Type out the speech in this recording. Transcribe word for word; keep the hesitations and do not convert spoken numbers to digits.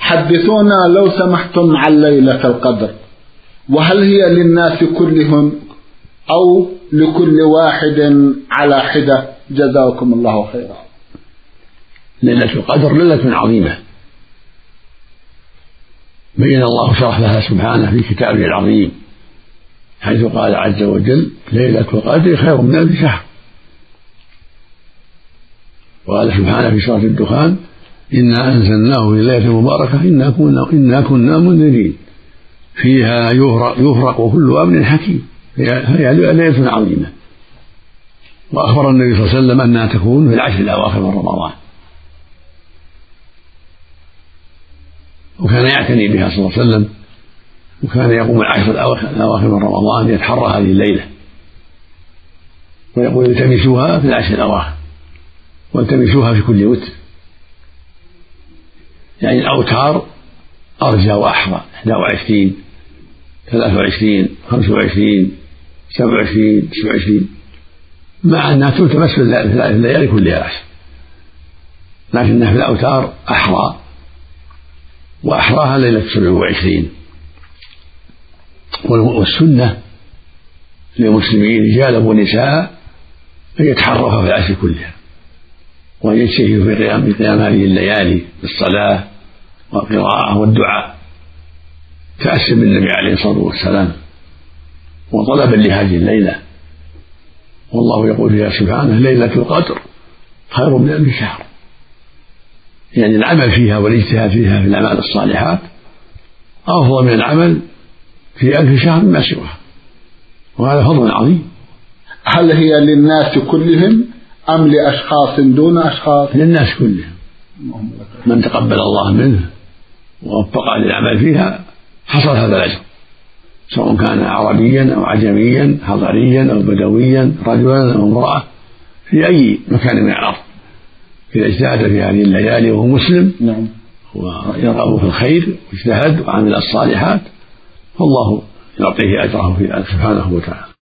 حدثونا لو سمحتم عن ليلة القدر، وهل هي للناس كلهم أو لكل واحد على حدة؟ جزاكم الله خيرا. ليلة القدر ليلة عظيمة بين الله شرح لها سبحانه في كتابه العظيم، حيث قال عز وجل: ليلة القدر خير من ألف شهر. وقال سبحانه في سورة الدخان: إنا أنزلناه في ليلة مباركة إنا كنا, إنا كنا منذرين فيها يفرق, يفرق كل أمر حكيم. هي ليلة عظيمة. وأخبر النبي صلى الله عليه وسلم أنها تكون في العشر الأواخر من رمضان، وكان يعتني بها صلى الله عليه وسلم، وكان يقوم العشر الأواخر من رمضان يتحرى هذه الليلة ويقول: التمسوها في العشر الأواخر والتمسوها في كل وتر، يعني الأوتار أرجى وأحرى: إحدى وعشرين، ثلاث وعشرين، خمس وعشرين، سبع وعشرين، تسع وعشرين، مع أنها تلتمس في الليالي كلها العشر، لكنها في الأوتار أحرى، وأحراها ليلة سبع وعشرين. والسنة للمسلمين رجالا ونساء أن يتحرفوا في العشر كلها، وأن يجتهدوا في قيام قيام هذه الليالي بالصلاة والقراءة والدعاء تأسيا بالنبي عليه الصلاة والسلام وطلبا لهذه الليلة. والله يقول فيها سبحانه: ليلة القدر خير من ألف شهر، يعني العمل فيها والاجتهاد فيها في الأعمال الصالحات أفضل من العمل في ألف شهر ما سواها، وهذا فضل عظيم. هل هي للناس كلهم أم لأشخاص دون أشخاص؟ للناس كلهم، من تقبل الله منه ووفق للعمل فيها حصل هذا الأجر، سواء كان عربيا أو عجميا، حضريا أو بدويا، رجلا أو امرأة، في أي مكان من الأرض، إذا اجتهد في هذه الليالي وهو مسلم نعم ويرغب في الخير واجتهد وعمل الصالحات، فالله يعطيه أجره في سبحانه وتعالى.